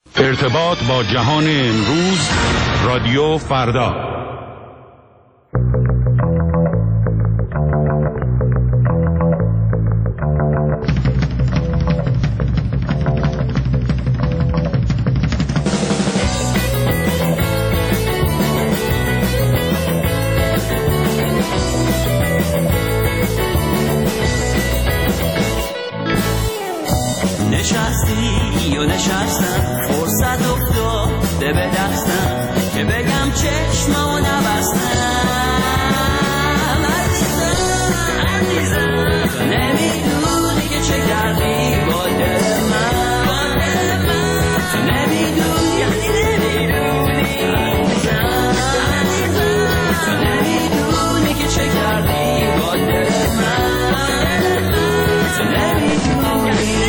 ارتباط با جهان امروز، رادیو فردا. نشستی و نشستم، فرصت افتاده به دستم که بگم چشممو نبستم. عزیزم تو نمیدونی که چه کردی با دل من، تو نمیدونی عزیزم تو نمیدونی که چه کردی با دل من، تو نمیدونی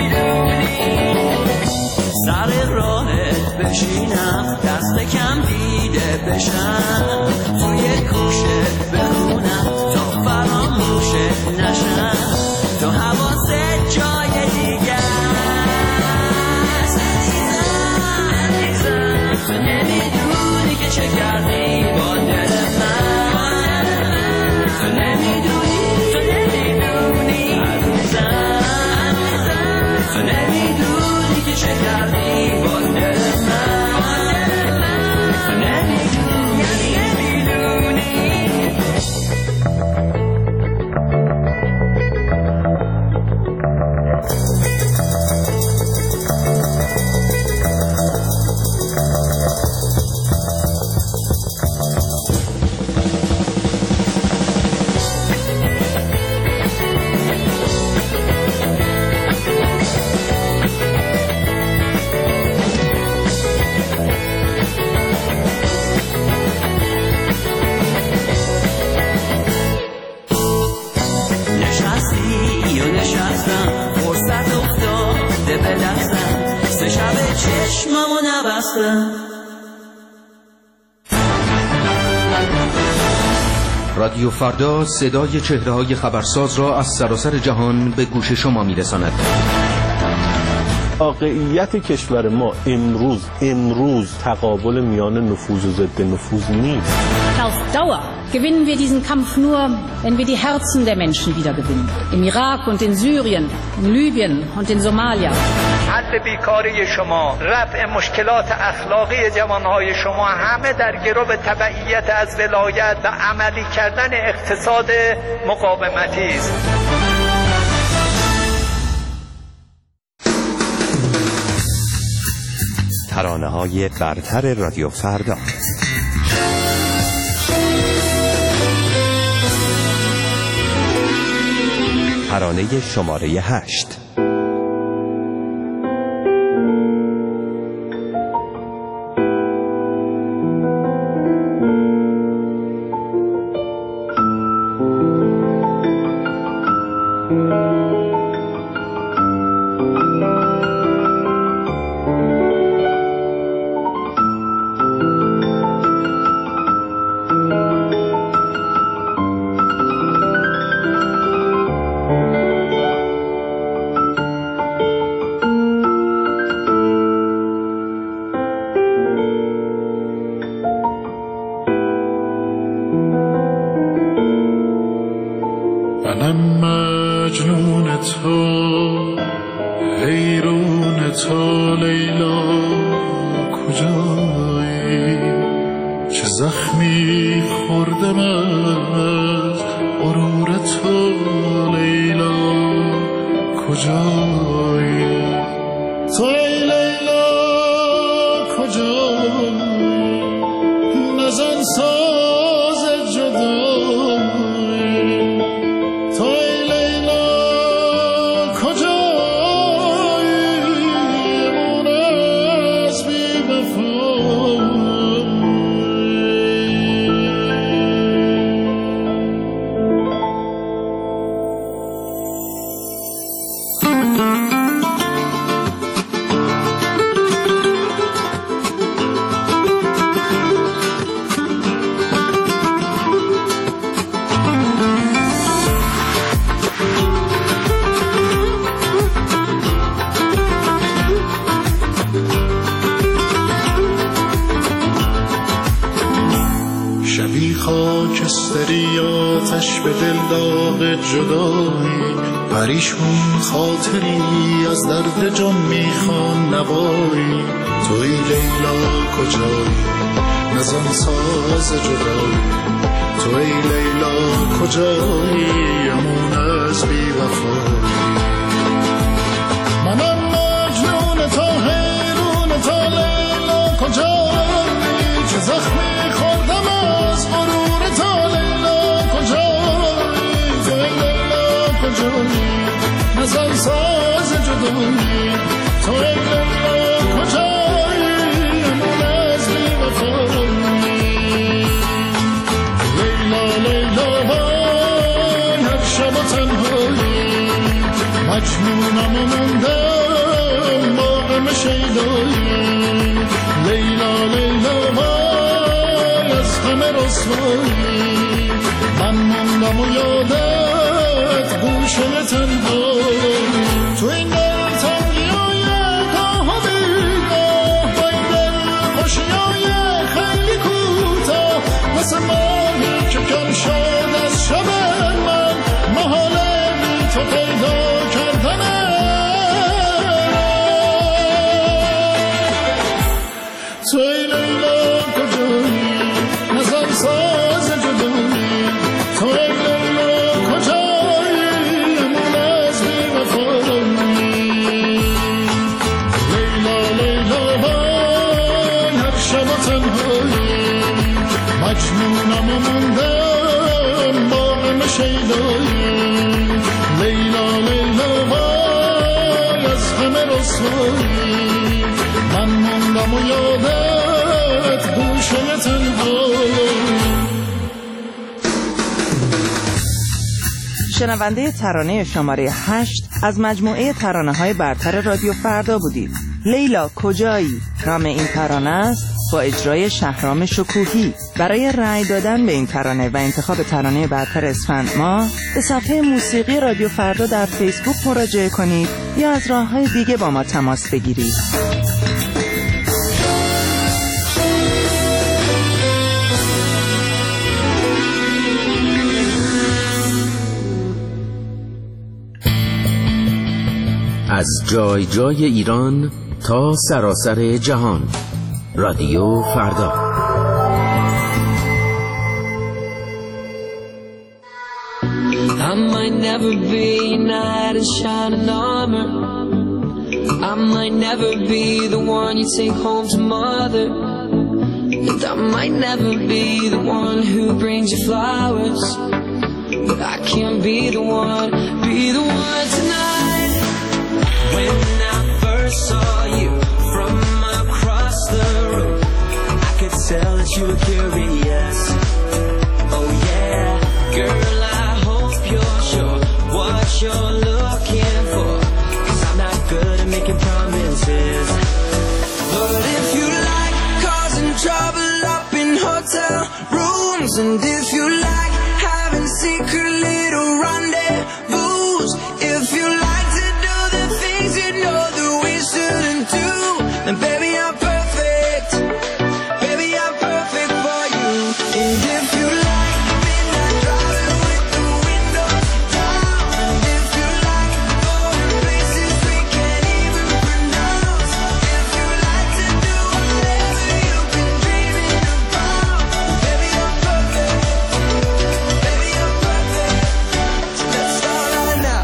سر راهت بشینم، دست کم دیده بشم، توی کوشت بخونم تا فراموشت نشم، تو حواست جای دیگه است. عزیزم تو نمیدونی که چه کردی با دل من، تو نمیدونی عزیزم تو نمیدونی که چه کردی با دل من، تو نمیدونی. فرصت افتاده به دستم، سه شب چشممو نبستم. رادیو فردا صدای چهره‌های خبرساز را از سراسر جهان به گوش شما می‌رساند. واقعیت کشور ما امروز تقابل میان نفوذ و ضد نفوذ نیست. Auf Dauer gewinnen wir diesen Kampf nur, wenn wir die Herzen der Menschen wiedergewinnen. Im Irak und in Syrien, in Libyen und in Somalia. حل بیکاری شما، رفع مشکلات اخلاقی جوانهای شما همه در گرو تبعیت از ولایت و عملی کردن اقتصاد مقاومتی است. ترانه‌های برتر رادیو فردا. ترانه شماره 8. داری آتش به دل داغ جدایی، پریشون خاطری از درد جان میخوان نوایی. توی لیلا کجایی نزن ساز جدایی، توی لیلا کجایی امون از بی وفایی. منم مجنون تا حیرون تا لیلا کجایی، چه زخمی خوردم از غرور تا لیلا کجایی. توی لیلا کجایی نزن ساز جدایی، توی لیلا کجایی امون از بی وفایی. لیلا لیلا وای هر شب و تنهایی، مجنونم و موندم با غم شیدایی. لیلا لیلا وای از غم رسوایی، من موندم و یادت گوشه تنهایی. تو این دل تنگی های گاه و بیگاه، با این دل خوشی های خیلی کوتاه، مثل ماهی که کم شد از شب من، محاله بی تو پیدا کردنه. توی لیلا کجایی نزن ساز جدایی، توی لیلا کجایی امون از بی وفایی. لیلا لیلا وای هر شب و تنهایی، مجنونم و موندم با غم شیدایی. لیلا لیلا وای از غم رسوایی، من موندم و یادت گوشه تنهایی. شنونده ترانه شماره 8 از مجموعه ترانه‌های برتر رادیو فردا بودید. لیلا کجایی نام این ترانه است با اجرای شهرام شکوهی. برای رأی دادن به این ترانه و انتخاب ترانه برتر اسفند ماه به صفحه موسیقی رادیو فردا در فیسبوک مراجعه کنید یا از راه‌های دیگه با ما تماس بگیرید. از جای جای ایران تا سراسر جهان، رادیو فردا. I might never be a knight in shining armor, I might never be the one you take home to mother, and I might never be the one who brings you flowers, but I can be the one tonight. When I first saw you from across the room, I could tell that you were curious. Oh yeah, girl, I hope you're sure what you're looking for, 'cause I'm not good at making promises. But if you like causing trouble up in hotel rooms, and if you like having secret little rendezvous, if you like to do the things you know that we shouldn't do, then baby I'm perfect, baby I'm perfect for you. And if you like midnight driving with the windows down, and if you like going places we can't even pronounce, if you like to do whatever you've been dreaming about, baby I'm perfect, baby I'm perfect. So let's start right now.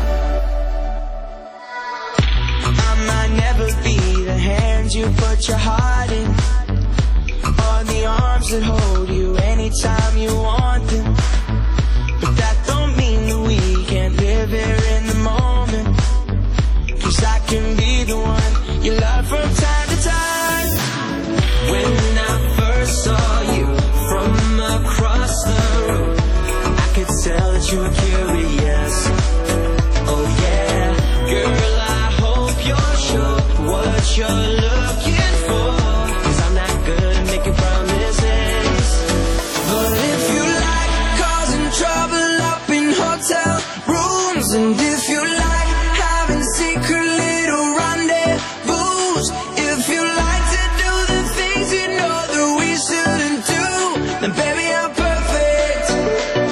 I might never be the hands you put your heart in, or the arms that hold you anytime you want them, but that don't mean that we can't live here in the moment, 'cause I can be the one you love from time to time. When I first saw you from across the room, I could tell that you were curious. Oh yeah, girl, I hope you're sure what you're looking for, 'cause I'm not good at making promises. But if you like causing trouble up in hotel rooms, and if you like having secret little rendezvous, if you like to do the things you know that we shouldn't do, then baby I'm perfect,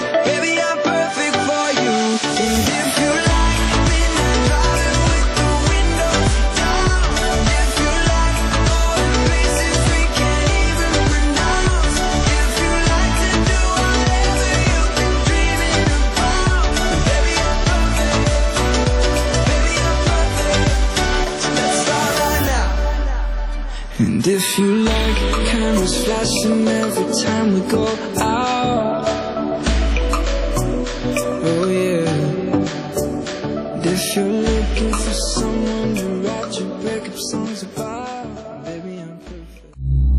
And if you like cameras flashing every time we go out, oh yeah. And if you're looking for someone to write your breakup songs about, baby I'm perfect.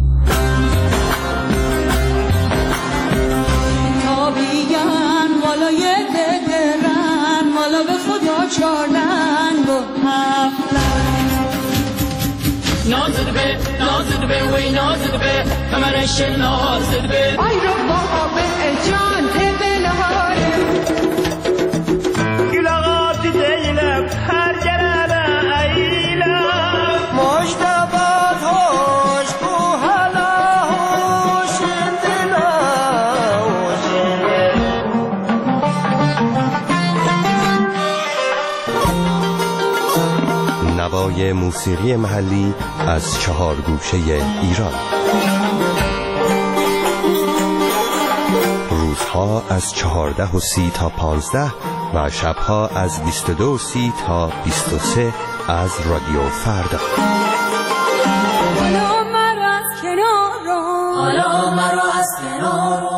آبیان والای دگرن والا به خدا چارلنگ و هفتلنگ نازده به وی نازده به همرش نازده به ای رو بابا به جان دلهاره گلاغات دیلم هر جرابه ایلم مجتبات هوش کو حالا هوش دلا نوای موسیقی محلی از 4 گوشه ایران. روزها از 14:30 تا 15 و شبها از 22:30 تا 23 از رادیو فردا. حالا مرا از کنارو حالا مرا از کنارو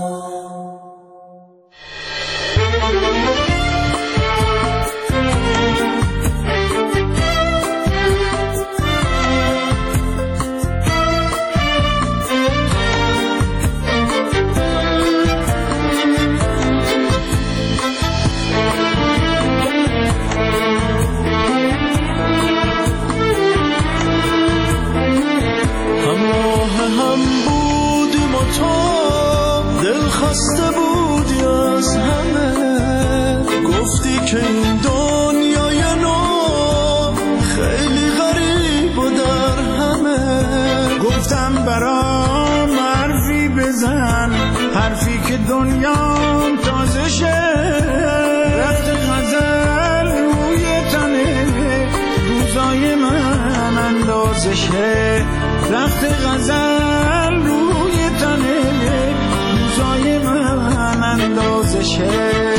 خسته بودی از همه، گفتی که این دنیای نو خیلی غریب و در همه. گفتم برام حرفی بزن، حرفی که دنیام تازه شه. رفت غزل روی تنه روزای من اندازه شه. رفت غزل روی تنه روزای من اندازه شه.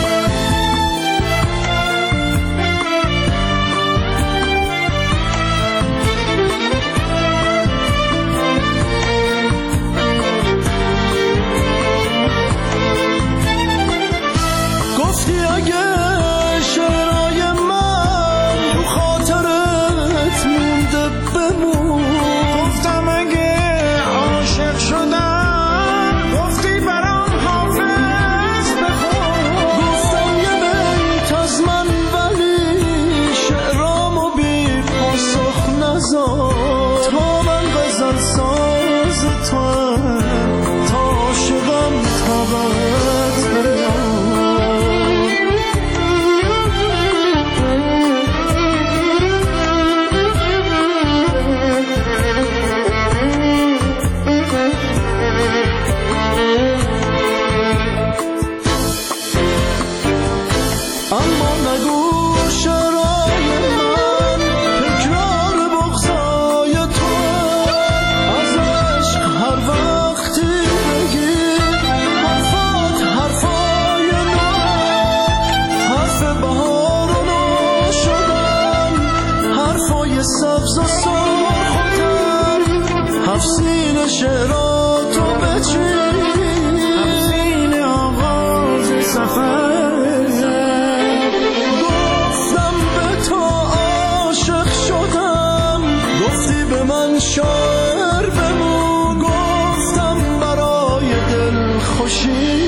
گفتی اگه شعرهای من تو خاطرت مونده بمون. گفتم اگه عاشق شدم، گفتی برام حافظ بخون. گفتم یه بیت از من ولی شعرامو بی پاسخ نذار. تا من غزل ساز توام، تا عاشقم طاقت بیار. اما نگو شرای من تکرار بغضای تو. از عشق هر وقتی بگی حرفات حرفای من، حرف بهار و نو شدن، حرفای سبز و سرخ و تر. هفسین شعراتو بچین، هفسین آغاز سفر. من شاعر بمون. گفتم برای دل خوشی